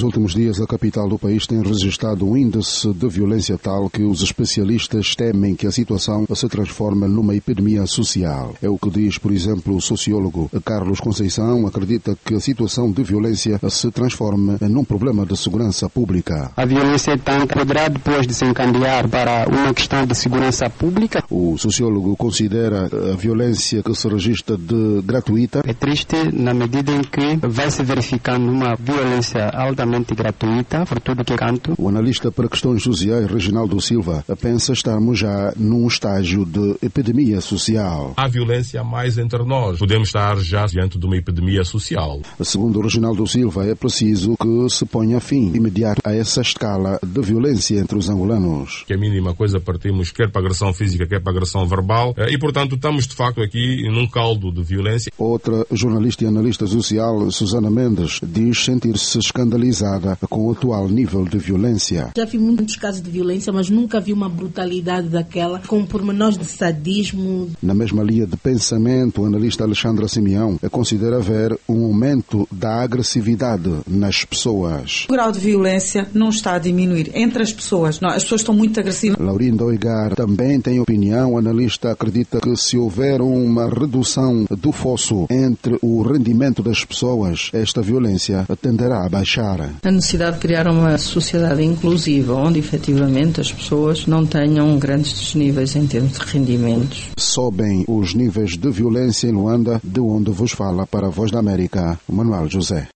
últimos dias, a capital do país tem registrado um índice de violência tal que os especialistas temem que a situação se transforme numa epidemia social. É o que diz, por exemplo, o sociólogo Carlos Conceição. Acredita que a situação de violência se transforme num problema de segurança pública. A violência poderá depois desencadear para uma questão de segurança pública. O sociólogo considera a violência que se registra de gratuita. É triste na medida em que vai se verificando uma violência altamente gratuita por tudo que é canto. O analista para questões sociais, Reginaldo Silva, pensa estarmos já num estágio de epidemia social. Há violência mais entre nós. Podemos estar já diante de uma epidemia social. Segundo Reginaldo Silva, é preciso que se ponha fim imediato a essa escala de violência entre os angolanos. Que a mínima coisa partimos quer para agressão física, quer para agressão verbal e, portanto, estamos de facto aqui num caldo de violência. Outra jornalista e analista social, Susana Mendes, diz sentir-se escandalizada com o atual nível de violência. Já vi muitos casos de violência, mas nunca vi uma brutalidade daquela, com pormenores de sadismo. Na mesma linha de pensamento, o analista Alexandra Simeão considera haver um aumento da agressividade nas pessoas. O grau de violência não está a diminuir entre as pessoas. Não, as pessoas estão muito agressivas. Laurindo Oigar também tem opinião. O analista acredita que se houver uma redução do fosso entre o rendimento das pessoas, esta violência tenderá a baixar. A necessidade de criar uma sociedade inclusiva, onde efetivamente as pessoas não tenham grandes desníveis em termos de rendimentos. Sobem os níveis de violência em Luanda, de onde vos fala para a Voz da América, Manuel José.